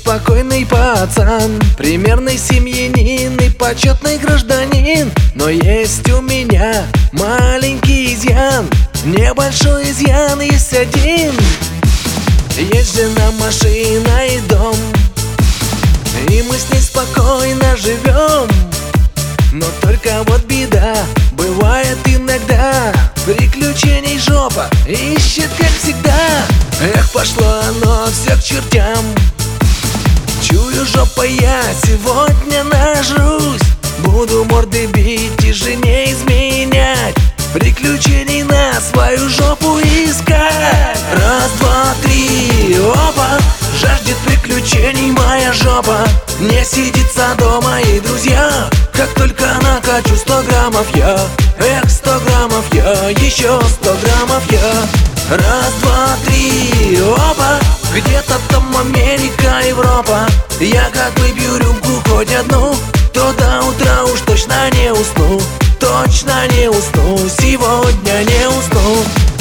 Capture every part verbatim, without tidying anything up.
спокойный пацан, примерный семьянин и почетный гражданин. Но есть у меня маленький изъян, небольшой изъян есть один. Есть жена, машина и дом, и мы с ней спокойно живем. Но только вот беда, бывает иногда, приключений жопа ищет, как всегда. Эх, пошло оно все к чертям, чую, жопа, я сегодня нажрусь. Буду морды бить и жене изменять, приключений на свою жопу искать. Раз, два, три, опа, жаждет приключений моя жопа. Не сидится дома, и друзья, как только накачу сто граммов я. Эх, сто граммов я, еще сто граммов я. Раз, два, три, опа, где-то там Америка, Европа. Я как выпью рюмку хоть одну, то до утра уж точно не усну. Точно не усну, сегодня не усну.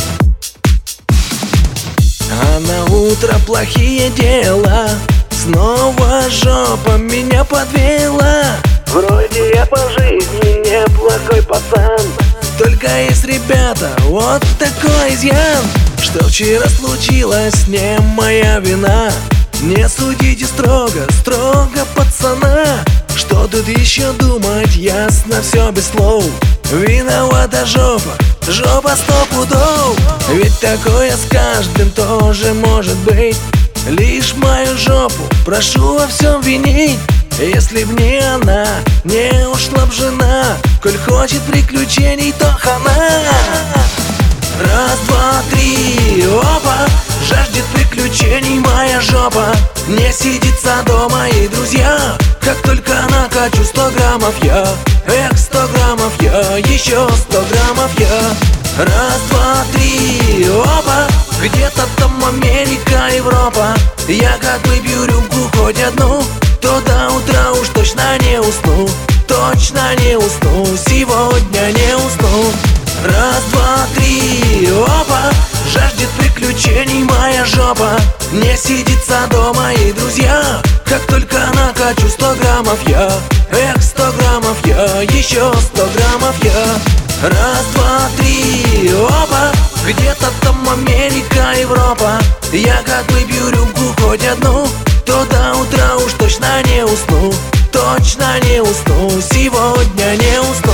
А на утро плохие дела, снова жопа меня подвела. Вроде я по жизни неплохой пацан, только есть, ребята, вот такой изъян, что вчера случилось, не моя вина. Не судите строго, строго пацана. Что тут еще думать, ясно все без слов. Виновата жопа, жопа сто пудов. Ведь такое с каждым тоже может быть. Лишь мою жопу прошу во всем винить. Если б не она, не ушла б жена. Коль хочет приключений, то хана. Раз, два, три, опа, жаждет приключений моя жопа. Не сидится дома, и друзья, как только накачу сто граммов я. Эх, сто граммов я, еще сто граммов я. Раз, два, три, опа, где-то там Америка, Европа. Я как выпью рюмку хоть одну, то до утра уж точно не усну. Точно не усну, сегодня не усну. Раз, два, три, опа, жаждет приключений моя жопа. Не сидится дома, и друзья, как только накачу сто граммов я. Эх, сто граммов я, еще сто граммов я. Раз, два, три, опа, где-то там Америка, Европа. Я как выпью рюмку хоть одну, то до утра уж точно не усну. Точно не усну, сегодня не усну.